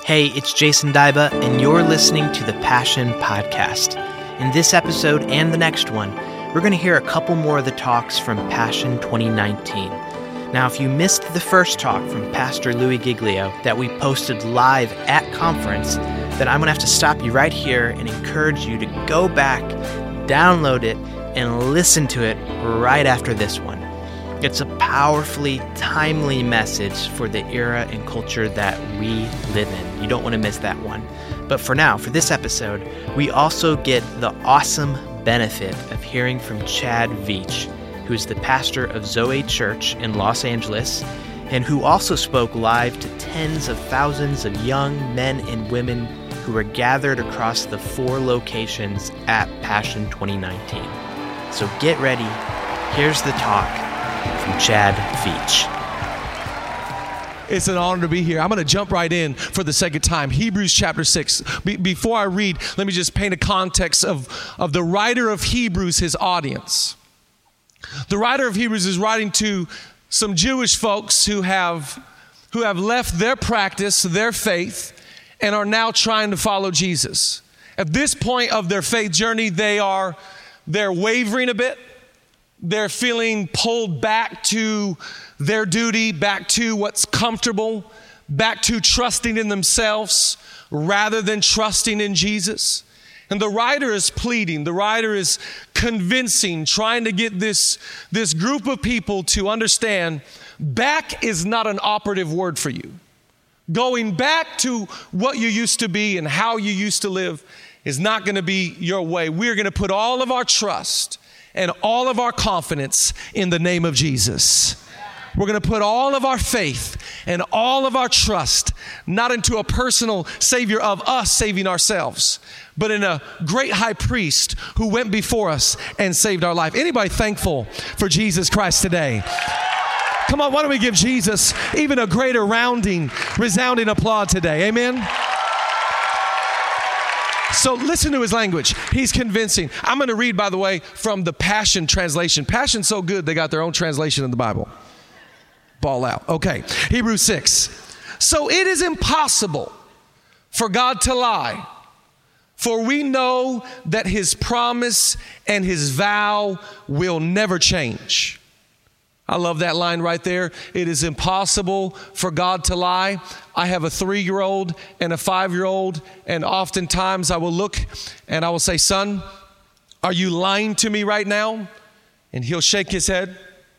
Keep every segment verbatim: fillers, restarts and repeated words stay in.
Hey, it's Jason Dyba, and you're listening to the Passion Podcast. In this episode and the next one, we're going to hear a couple more of the talks from Passion twenty nineteen. Now, if you missed the first talk from Pastor Louis Giglio that we posted live at conference, then I'm going to have to stop you right here and encourage you to go back, download it, and listen to it right after this one. It's a powerfully timely message for the era and culture that we live in. You don't want to miss that one. But for now, for this episode, we also get the awesome benefit of hearing from Chad Veach, who's the pastor of Zoe Church in Los Angeles, and who also spoke live to tens of thousands of young men and women who were gathered across the four locations at Passion twenty nineteen. So get ready. Here's the talk from Chad Veach. It's an honor to be here. I'm going to jump right in for the second time. Hebrews chapter six. Be- before I read, let me just paint a context of, of the writer of Hebrews, his audience. The writer of Hebrews is writing to some Jewish folks who have, who have left their practice, their faith, and are now trying to follow Jesus. At this point of their faith journey, they are they're wavering a bit. They're feeling pulled back to their duty, back to what's comfortable, back to trusting in themselves rather than trusting in Jesus. And the writer is pleading, the writer is convincing, trying to get this, this group of people to understand back is not an operative word for you. Going back to what you used to be and how you used to live is not going to be your way. We're going to put all of our trust and all of our confidence in the name of Jesus. We're going to put all of our faith and all of our trust, not into a personal savior of us saving ourselves, but in a great high priest who went before us and saved our life. Anybody thankful for Jesus Christ today? Come on, why don't we give Jesus even a greater rounding, resounding applaud today? Amen. So listen to his language. He's convincing. I'm going to read, by the way, from the Passion translation. Passion's so good, they got their own translation in the Bible. Ball out. Okay, Hebrews six. So it is impossible for God to lie, for we know that his promise and his vow will never change. I love that line right there. It is impossible for God to lie. I have a three-year-old and a five-year-old, and oftentimes I will look and I will say, son, are you lying to me right now? And he'll shake his head,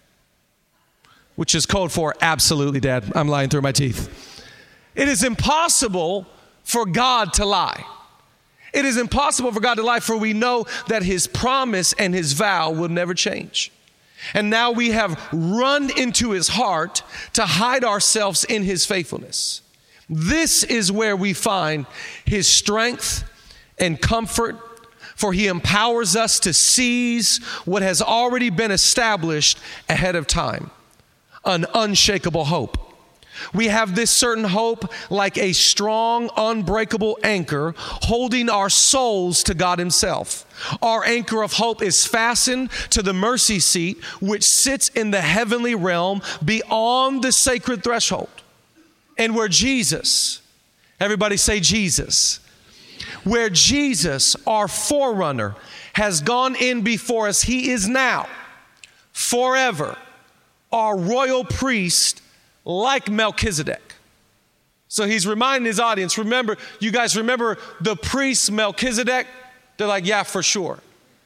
which is code for absolutely, Dad. I'm lying through my teeth. It is impossible for God to lie. It is impossible for God to lie, for we know that his promise and his vow will never change. And now we have run into his heart to hide ourselves in his faithfulness. This is where we find his strength and comfort, for he empowers us to seize what has already been established ahead of time, an unshakable hope. We have this certain hope like a strong, unbreakable anchor holding our souls to God himself. Our anchor of hope is fastened to the mercy seat, which sits in the heavenly realm beyond the sacred threshold. And where Jesus, everybody say Jesus, where Jesus, our forerunner, has gone in before us, he is now forever our royal priest, like Melchizedek. So he's reminding his audience, remember, you guys remember the priest Melchizedek? They're like, yeah, for sure.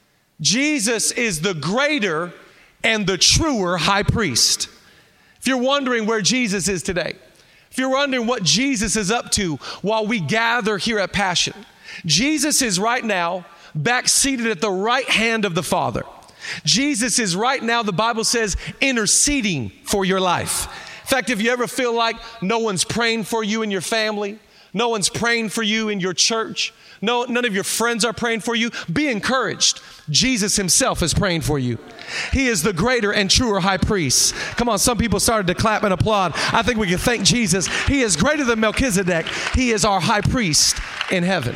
Jesus is the greater and the truer high priest. If you're wondering where Jesus is today, if you're wondering what Jesus is up to while we gather here at Passion, Jesus is right now back seated at the right hand of the Father. Jesus is right now, the Bible says, interceding for your life. In fact, if you ever feel like no one's praying for you in your family, no one's praying for you in your church, no, none of your friends are praying for you, be encouraged. Jesus himself is praying for you. He is the greater and truer high priest. Come on, some people started to clap and applaud. I think we can thank Jesus. He is greater than Melchizedek. He is our high priest in heaven.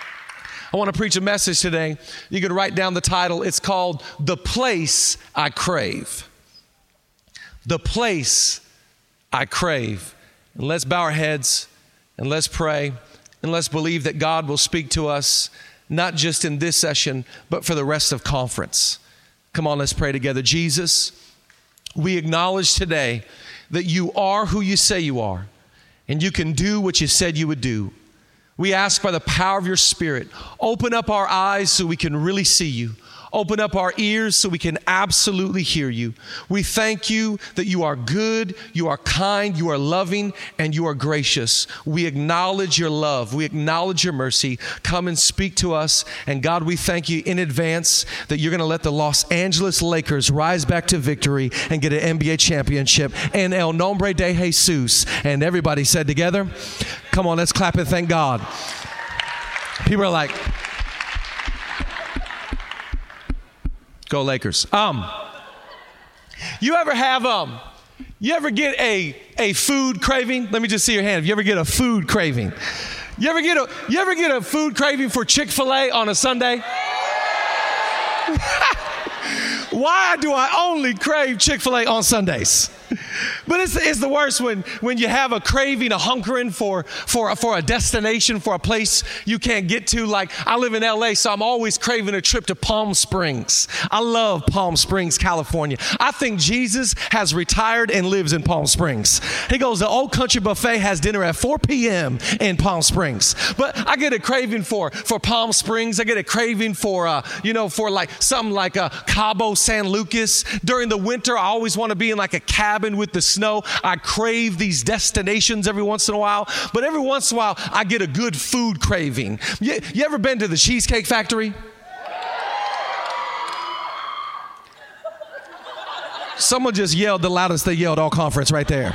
I want to preach a message today. You can write down the title. It's called The Place I Crave. The Place I Crave. And let's bow our heads And let's pray, and let's believe that God will speak to us, not just in this session, but for the rest of conference. Come on, let's pray together. Jesus, we acknowledge today that you are who you say you are, and you can do what you said you would do. We ask by the power of your Spirit, open up our eyes so we can really see you. Open up our ears so we can absolutely hear you. We thank you that you are good, you are kind, you are loving, and you are gracious. We acknowledge your love. We acknowledge your mercy. Come and speak to us. And God, we thank you in advance that you're going to let the Los Angeles Lakers rise back to victory and get an N B A championship. En el nombre de Jesus. And everybody said together, come on, let's clap and thank God. People are like, go Lakers. Um, you ever have, um, you ever get a, a food craving? Let me just see your hand. If you ever get a food craving. You ever get a, you ever get a food craving for Chick-fil-A on a Sunday? Why do I only crave Chick-fil-A on Sundays? But it's, it's the worst when, when you have a craving, a hunkering for, for, for a destination, for a place you can't get to. Like, I live in L A, so I'm always craving a trip to Palm Springs. I love Palm Springs, California. I think Jesus has retired and lives in Palm Springs. He goes, the Old Country Buffet has dinner at four p.m. in Palm Springs. But I get a craving for, for Palm Springs. I get a craving for, uh, you know, for like something like a Cabo San Lucas. During the winter, I always want to be in like a cabin with the snow. I crave these destinations every once in a while, but every once in a while I get a good food craving. You, you ever been to the Cheesecake Factory? Someone just yelled the loudest they yelled all conference right there.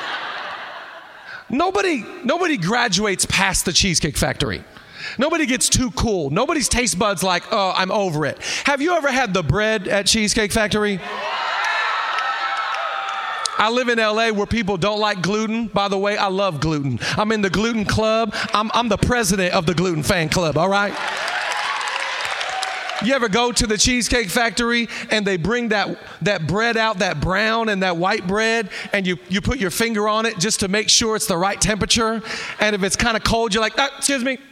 Nobody, nobody graduates past the Cheesecake Factory. Nobody gets too cool. Nobody's taste buds like, oh, I'm over it. Have you ever had the bread at Cheesecake Factory? I live in L A where people don't like gluten. By the way, I love gluten. I'm in the gluten club. I'm, I'm the president of the gluten fan club, all right? You ever go to the Cheesecake Factory and they bring that, that bread out, that brown and that white bread, and you, you put your finger on it just to make sure it's the right temperature? And if it's kind of cold, you're like, oh, excuse me.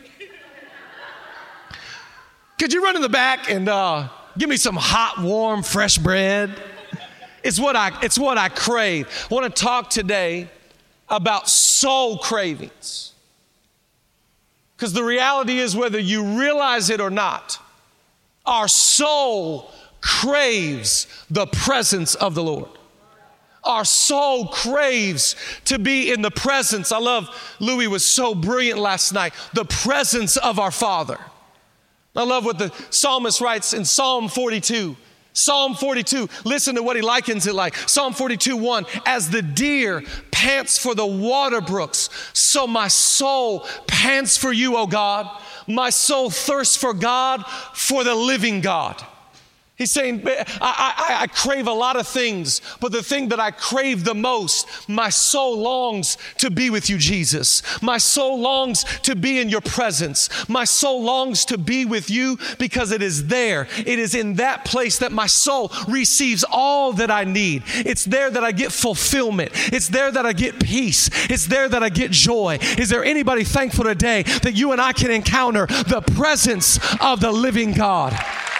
Could you run in the back and uh, give me some hot, warm, fresh bread? It's what I, it's what I crave. I want to talk today about soul cravings. Because the reality is, whether you realize it or not, our soul craves the presence of the Lord. Our soul craves to be in the presence. I love, Louis was so brilliant last night, the presence of our Father. I love what the psalmist writes in Psalm forty-two. Psalm forty-two, listen to what he likens it like. Psalm forty-two, one, as the deer pants for the water brooks, so my soul pants for you, O God. My soul thirsts for God, for the living God. He's saying, I, I, I crave a lot of things, but the thing that I crave the most, my soul longs to be with you, Jesus. My soul longs to be in your presence. My soul longs to be with you because it is there. It is in that place that my soul receives all that I need. It's there that I get fulfillment. It's there that I get peace. It's there that I get joy. Is there anybody thankful today that you and I can encounter the presence of the living God?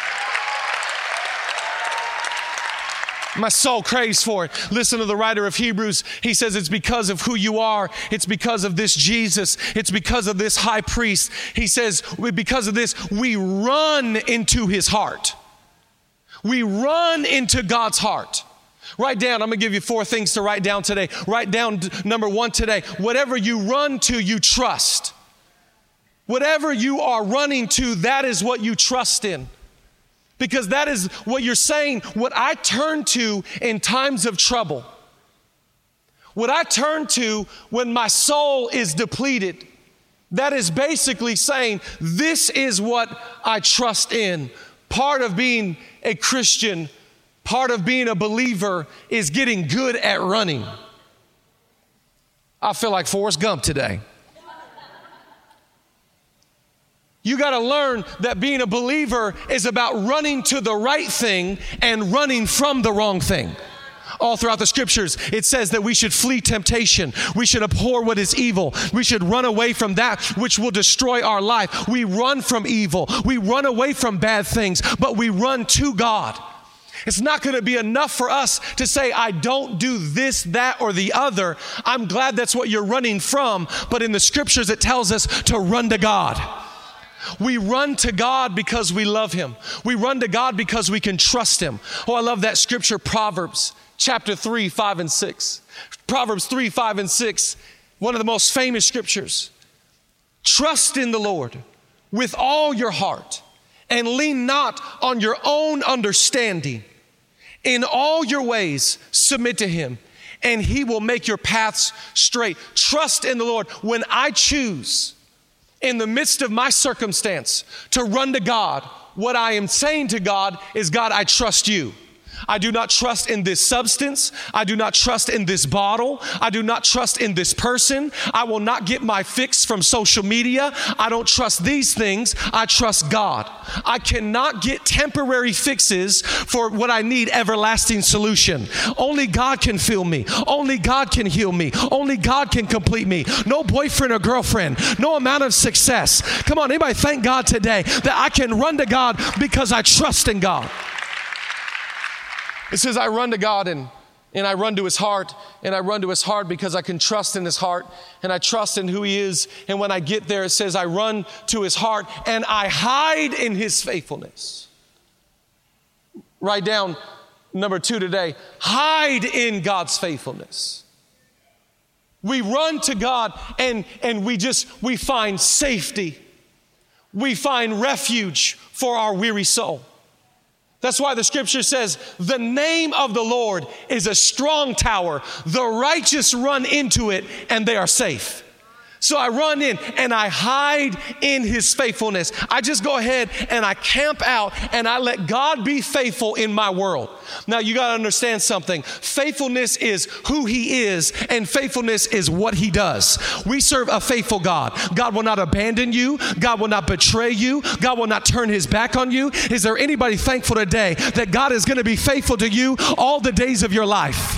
My soul craves for it. Listen to the writer of Hebrews. He says it's because of who you are. It's because of this Jesus. It's because of this high priest. He says because of this, we run into his heart. We run into God's heart. Write down, I'm going to give you four things to write down today. Write down number one today. Whatever you run to, you trust. Whatever you are running to, that is what you trust in. Because that is what you're saying, what I turn to in times of trouble. What I turn to when my soul is depleted. That is basically saying, this is what I trust in. Part of being a Christian, part of being a believer is getting good at running. I feel like Forrest Gump today. You got to learn that being a believer is about running to the right thing and running from the wrong thing. all throughout the scriptures, it says that we should flee temptation. We should abhor what is evil. We should run away from that which will destroy our life. We run from evil. We run away from bad things, but we run to God. It's not going to be enough for us to say, I don't do this, that, or the other. I'm glad that's what you're running from, but in the scriptures it tells us to run to God. We run to God because we love Him. We run to God because we can trust Him. Oh, I love that scripture, Proverbs chapter three, five, and six. Proverbs three, five, and six, one of the most famous scriptures. Trust in the Lord with all your heart and lean not on your own understanding. In all your ways, submit to Him, and He will make your paths straight. Trust in the Lord. When I choose, in the midst of my circumstance, to run to God, what I am saying to God is, God, I trust You. I do not trust in this substance. I do not trust in this bottle. I do not trust in this person. I will not get my fix from social media. I don't trust these things. I trust God. I cannot get temporary fixes for what I need everlasting solution. Only God can fill me. Only God can heal me. Only God can complete me. No boyfriend or girlfriend. No amount of success. Come on, anybody thank God today that I can run to God because I trust in God. It says, I run to God and, and I run to His heart, and I run to His heart because I can trust in His heart, and I trust in who He is. And when I get there, it says, I run to His heart and I hide in His faithfulness. Write down number two today, hide in God's faithfulness. We run to God and, and we just, we find safety. We find refuge for our weary soul. That's why the scripture says, the name of the Lord is a strong tower. The righteous run into it and they are safe. So I run in and I hide in His faithfulness. I just go ahead and I camp out and I let God be faithful in my world. Now you got to understand something. Faithfulness is who He is, and faithfulness is what He does. We serve a faithful God. God will not abandon you. God will not betray you. God will not turn His back on you. Is there anybody thankful today that God is going to be faithful to you all the days of your life?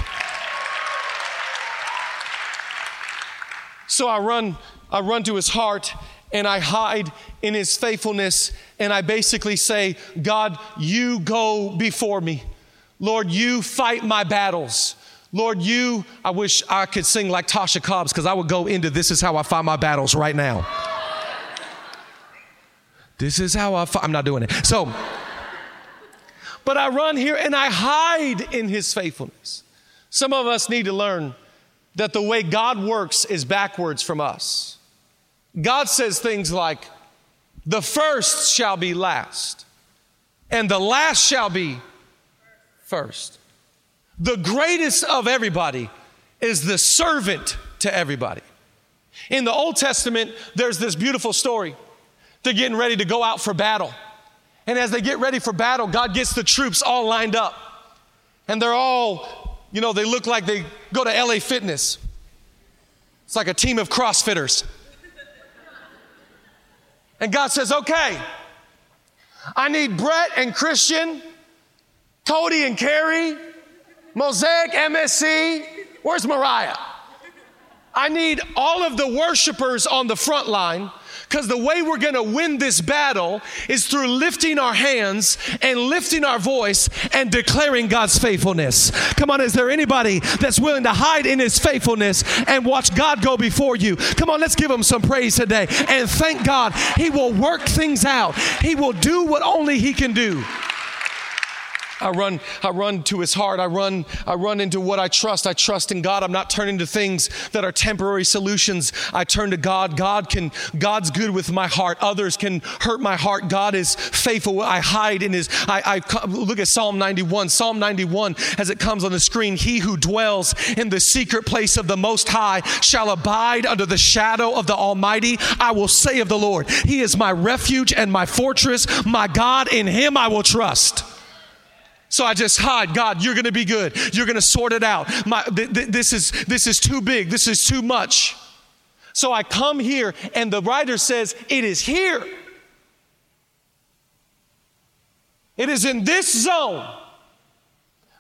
So I run, I run to His heart and I hide in His faithfulness, and I basically say, God, You go before me. Lord, You fight my battles. Lord, You, I wish I could sing like Tasha Cobbs, because I would go into This Is How I Fight My Battles right now. This is how I fight. I'm not doing it. So, but I run here and I hide in His faithfulness. Some of us need to learn that the way God works is backwards from us. God says things like, the first shall be last, and the last shall be first. The greatest of everybody is the servant to everybody. In the Old Testament, there's this beautiful story. They're getting ready to go out for battle. And as they get ready for battle, God gets the troops all lined up. And they're all, you know, they look like they go to L A Fitness. It's like a team of CrossFitters. And God says, okay, I need Brett and Christian, Cody and Carrie, Mosaic, M S C. Where's Mariah? I need all of the worshipers on the front line, because the way we're going to win this battle is through lifting our hands and lifting our voice and declaring God's faithfulness. Come on, is there anybody that's willing to hide in His faithfulness and watch God go before you? Come on, let's give Him some praise today and thank God. He will work things out. He will do what only He can do. I run, I run to His heart. I run, I run into what I trust. I trust in God. I'm not turning to things that are temporary solutions. I turn to God. God can, God's good with my heart. Others can hurt my heart. God is faithful. I hide in His, I, I look at Psalm ninety-one. Psalm ninety-one, as it comes on the screen, he who dwells in the secret place of the Most High shall abide under the shadow of the Almighty. I will say of the Lord, He is my refuge and my fortress, my God, in Him I will trust. So I just hide. God, You're going to be good. You're going to sort it out. My, th- th- this is, this is too big. This is too much. So I come here, and the writer says, it is here. It is in this zone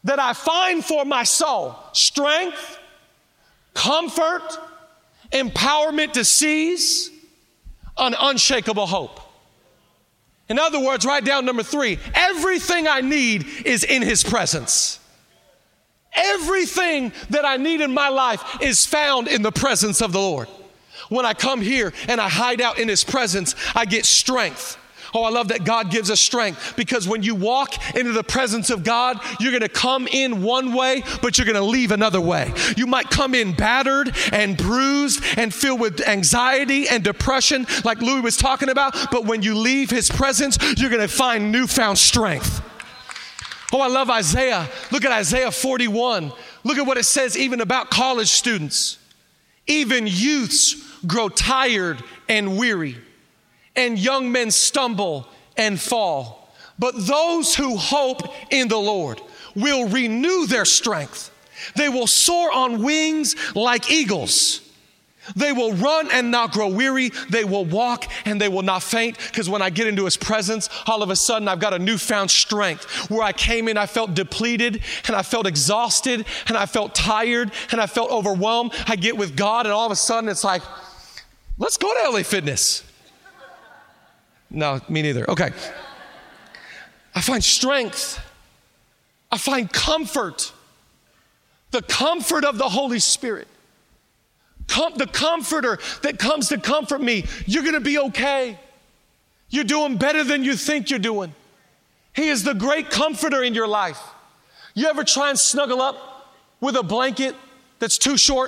that I find for my soul strength, comfort, empowerment to seize an unshakable hope. In other words, write down number three, everything I need is in His presence. Everything that I need in my life is found in the presence of the Lord. When I come here and I hide out in His presence, I get strength. Oh, I love that God gives us strength, because when you walk into the presence of God, you're going to come in one way, but you're going to leave another way. You might come in battered and bruised and filled with anxiety and depression like Louis was talking about, but when you leave His presence, you're going to find newfound strength. Oh, I love Isaiah. Look at Isaiah forty-one. Look at what it says even about college students. Even youths grow tired and weary, and young men stumble and fall. But those who hope in the Lord will renew their strength. They will soar on wings like eagles. They will run and not grow weary. They will walk and they will not faint. Because when I get into His presence, all of a sudden I've got a newfound strength. Where I came in, I felt depleted and I felt exhausted and I felt tired and I felt overwhelmed. I get with God and all of a sudden it's like, let's go to L A Fitness. No, me neither. Okay. I find strength. I find comfort. The comfort of the Holy Spirit. Com- the comforter that comes to comfort me. You're going to be okay. You're doing better than you think you're doing. He is the great comforter in your life. You ever try and snuggle up with a blanket that's too short?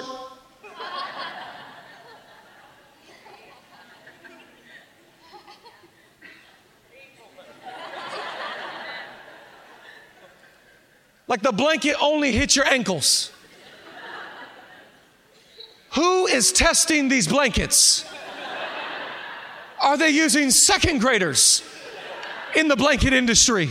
Like the blanket only hits your ankles. Who is testing these blankets? Are they using second graders in the blanket industry?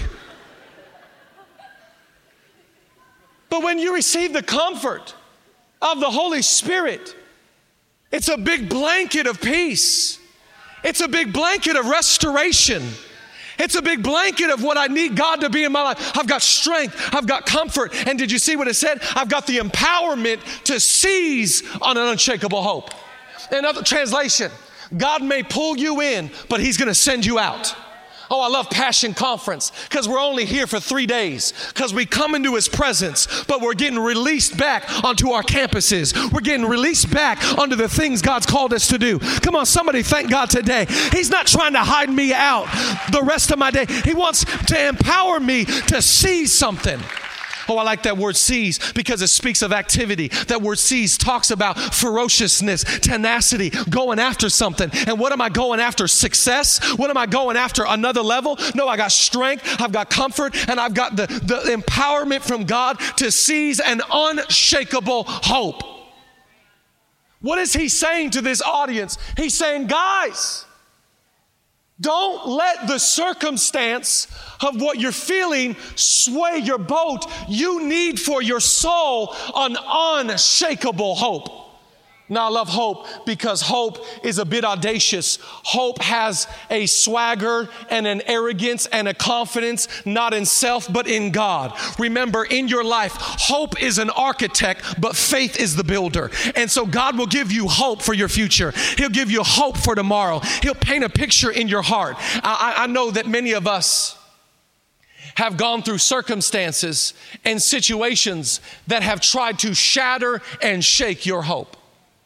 But when you receive the comfort of the Holy Spirit, it's a big blanket of peace. It's a big blanket of restoration. It's a big blanket of what I need God to be in my life. I've got strength. I've got comfort. And did you see what it said? I've got the empowerment to seize on an unshakable hope. In other translation, God may pull you in, but He's going to send you out. Oh, I love Passion Conference because we're only here for three days because we come into His presence, but we're getting released back onto our campuses. We're getting released back onto the things God's called us to do. Come on, somebody thank God today. He's not trying to hide me out the rest of my day. He wants to empower me to see something. Oh, I like that word seize because it speaks of activity. That word seize talks about ferociousness, tenacity, going after something. And what am I going after? Success? What am I going after? Another level? No, I got strength, I've got comfort, and I've got the, the empowerment from God to seize an unshakable hope. What is He saying to this audience? He's saying, guys, don't let the circumstance of what you're feeling sway your boat. You need for your soul an unshakable hope. Now, I love hope because hope is a bit audacious. Hope has a swagger and an arrogance and a confidence, not in self, but in God. Remember, in your life, hope is an architect, but faith is the builder. And so God will give you hope for your future. He'll give you hope for tomorrow. He'll paint a picture in your heart. I, I know that many of us have gone through circumstances and situations that have tried to shatter and shake your hope.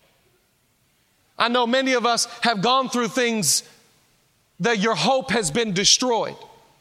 I know many of us have gone through things that your hope has been destroyed.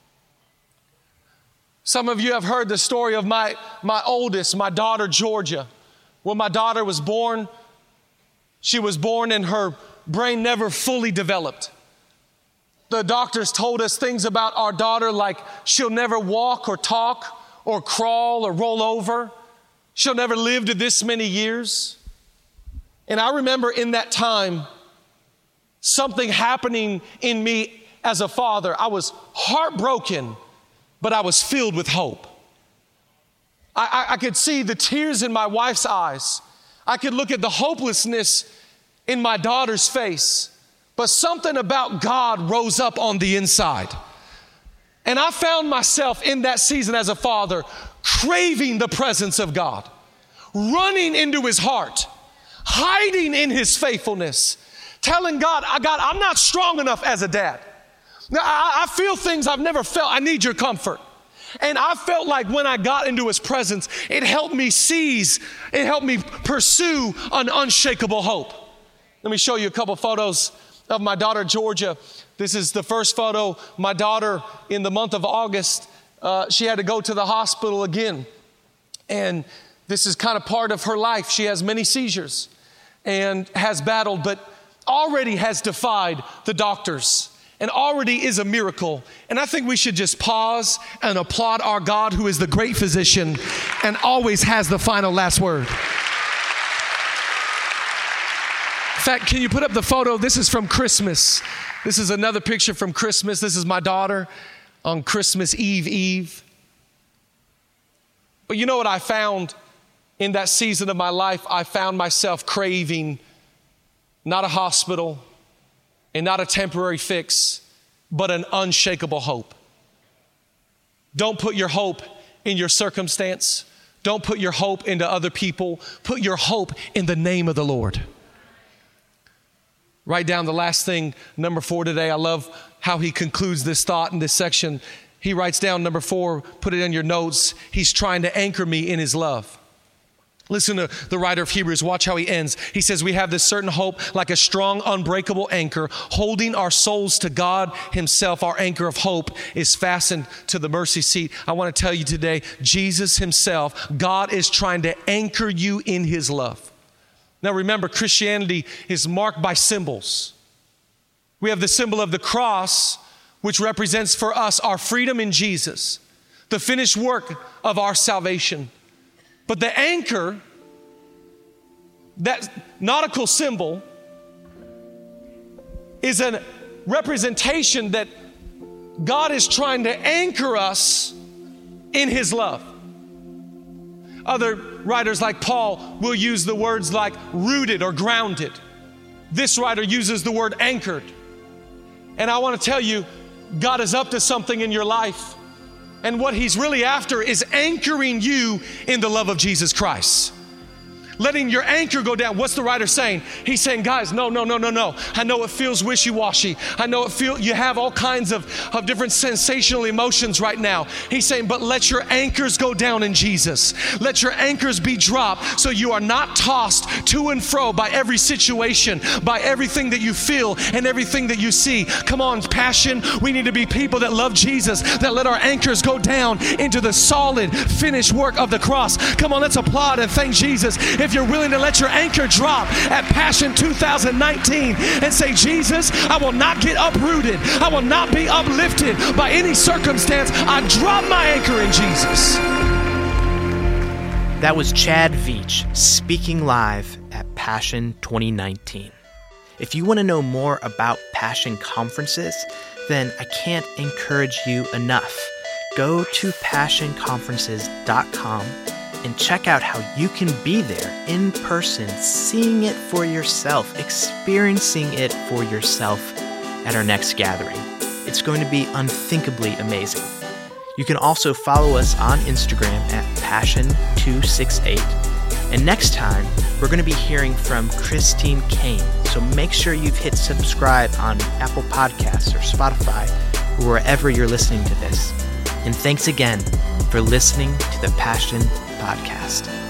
Some of you have heard the story of my, my oldest, my daughter, Georgia. When my daughter was born, she was born and her brain never fully developed. The doctors told us things about our daughter like she'll never walk or talk or crawl or roll over. She'll never live to this many years. And I remember in that time, something happening in me as a father. I was heartbroken, but I was filled with hope. I, I, I could see the tears in my wife's eyes. I could look at the hopelessness in my daughter's face. But something about God rose up on the inside. And I found myself in that season as a father craving the presence of God, running into his heart, hiding in his faithfulness, telling God, God, I'm not strong enough as a dad. Now, I, I feel things I've never felt. I need your comfort. And I felt like when I got into his presence, it helped me seize, it helped me pursue an unshakable hope. Let me show you a couple photos of my daughter, Georgia. This is the first photo. My daughter, in the month of August, uh, she had to go to the hospital again. And this is kind of part of her life. She has many seizures and has battled, but already has defied the doctors and already is a miracle. And I think we should just pause and applaud our God, who is the great physician and always has the final last word. In fact, can you put up the photo? This is from Christmas. This is another picture from Christmas. This is my daughter on Christmas Eve Eve. But you know what I found in that season of my life? I found myself craving not a hospital and not a temporary fix, but an unshakable hope. Don't put your hope in your circumstance. Don't put your hope into other people. Put your hope in the name of the Lord. Write down the last thing, number four today. I love how he concludes this thought in this section. He writes down number four, put it in your notes. He's trying to anchor me in his love. Listen to the writer of Hebrews. Watch how he ends. He says, we have this certain hope like a strong, unbreakable anchor, holding our souls to God himself. Our anchor of hope is fastened to the mercy seat. I want to tell you today, Jesus himself, God is trying to anchor you in his love. Now remember, Christianity is marked by symbols. We have the symbol of the cross, which represents for us our freedom in Jesus, the finished work of our salvation. But the anchor, that nautical symbol, is a representation that God is trying to anchor us in his love. Other writers like Paul will use the words like rooted or grounded. This writer uses the word anchored. And I want to tell you, God is up to something in your life. And what he's really after is anchoring you in the love of Jesus Christ. Letting your anchor go down. What's the writer saying? He's saying, guys, no, no, no, no, no. I know it feels wishy-washy. I know it feel you have all kinds of, of different sensational emotions right now. He's saying, but let your anchors go down in Jesus. Let your anchors be dropped so you are not tossed to and fro by every situation, by everything that you feel and everything that you see. Come on, Passion. We need to be people that love Jesus, that let our anchors go down into the solid, finished work of the cross. Come on, let's applaud and thank Jesus. If you're willing to let your anchor drop at Passion two thousand nineteen and say, Jesus, I will not get uprooted. I will not be uplifted by any circumstance. I drop my anchor in Jesus. That was Chad Veach speaking live at Passion twenty nineteen. If you want to know more about Passion conferences, then I can't encourage you enough. Go to passion conferences dot com and check out how you can be there in person, seeing it for yourself, experiencing it for yourself at our next gathering. It's going to be unthinkably amazing. You can also follow us on Instagram at passion two sixty-eight. And next time, we're going to be hearing from Christine Kane. So make sure you've hit subscribe on Apple Podcasts or Spotify or wherever you're listening to this. And thanks again for listening to the Passion Podcast.